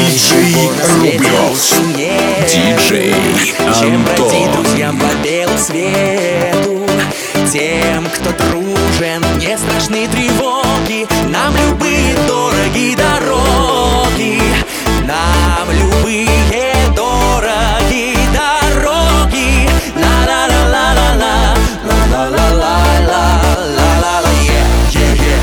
Диджей Рублёв, диджей Чем бродить Антон. друзьям по белу свету? Тем, кто дружен, не страшны тревоги. Нам любые дороги дороги. Нам любые дороги дороги. Ла-ла-ла-ла-ла-ла, ла-ла-ла-ла-ла-ла-ла, yeah.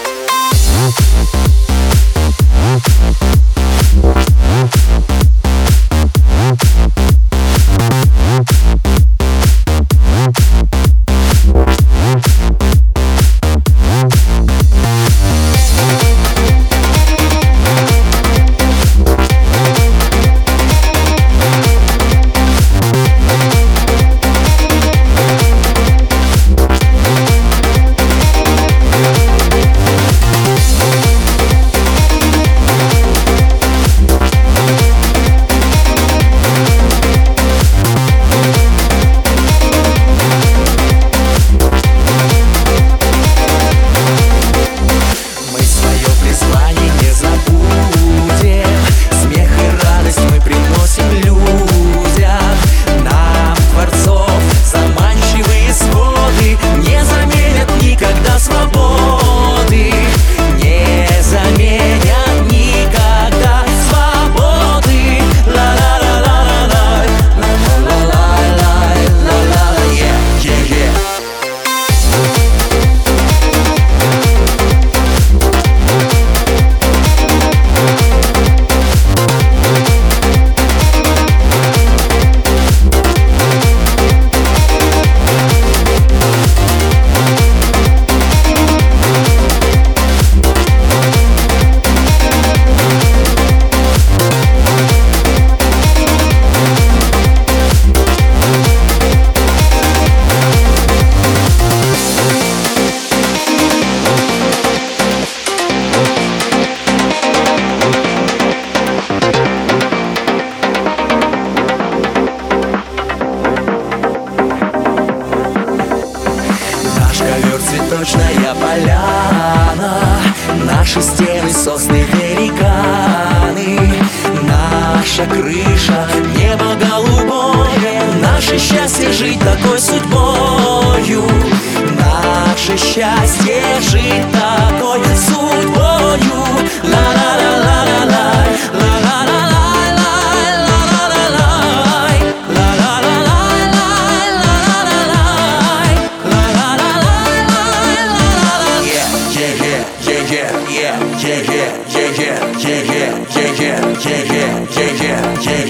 Цветочная поляна, наши стены, сосны, великаны, наша крыша, небо голубое, наше счастье жить такой судьбою, наше счастье жить такой судьбою. Ла-ла-ла-ла-ла-ла, yeah.